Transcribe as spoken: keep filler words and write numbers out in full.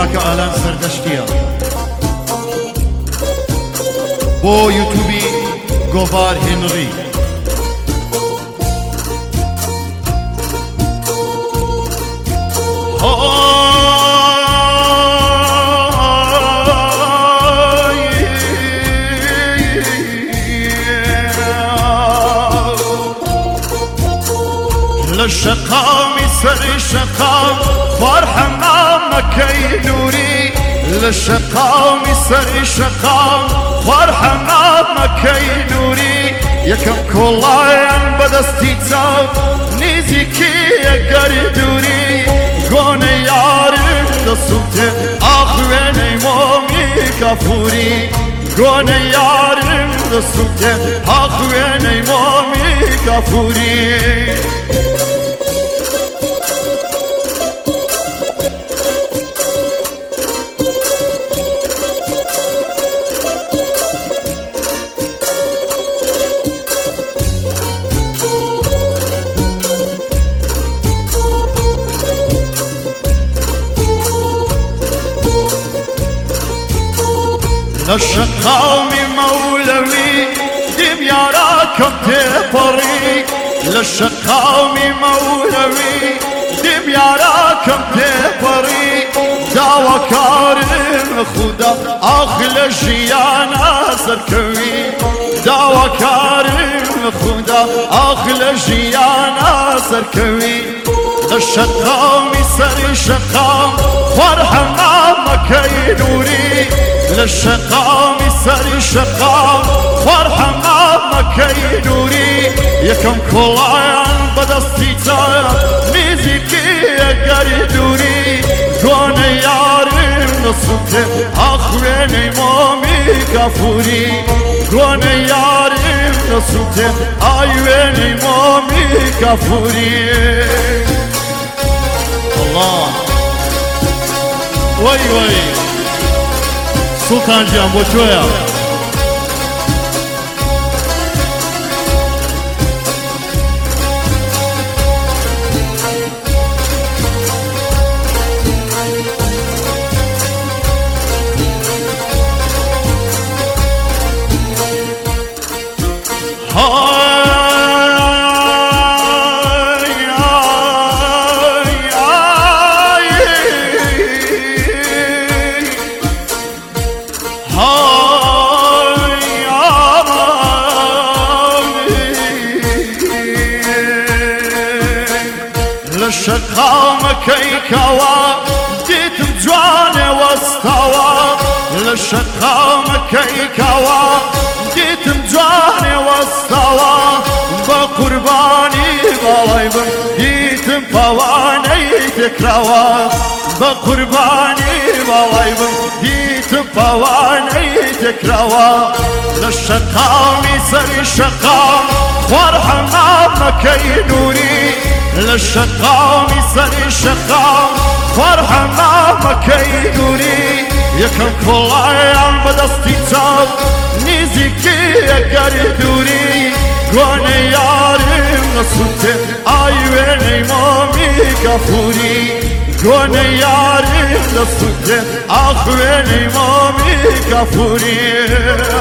کاکە ئالان سەردەشتیە بۆ یوتوبی گۆڤار هێنری للشقام سر شقام فرحنا مكي نوري للشقام سر شقام فرحنا مكي نوري يكم كلاين بدستي تاب نيزيكي يقردوري قون يارم دسوتي اخواني مومي كافوري قون يارم دسوتي اخواني مومي كافوري للشقاوي مولوي دم ياراكم تبري للشقاوي مولوي دم ياراكم تبري داوا كارم خدا اخل جيانا سركوي داوا كارم خدا اخل جيانا سركوي للشقاوي سر شقام فرحنا مكي نوري للشقام سر شقام فرحنا مكي نوري يكم كلاين بدستي تايا ميزيكي يقردوري قون يارم نصوتي اخواني مومي كافوري قون يارم نصوتي ايواني مومي كافوري الله وي وي سلطان جان بۆ تۆیە للشقام كيكوا ديتم جواني واستوا للشقام كيكوا ديتم جواني واستوا بقرباني بوايبن ديتم فواني تكروا بقرباني بوايبن ديتم فواني تكروا للشقام سر شقام فرحنا مكي نوري للشقام سر شقام فرحنا مكي نوري يكم كلاين بدستي تاب نيزيكي يقردوري قون يارم نصوتي ايواني مومي كافوري قون يارم نصوتي اخواني مومي كافوري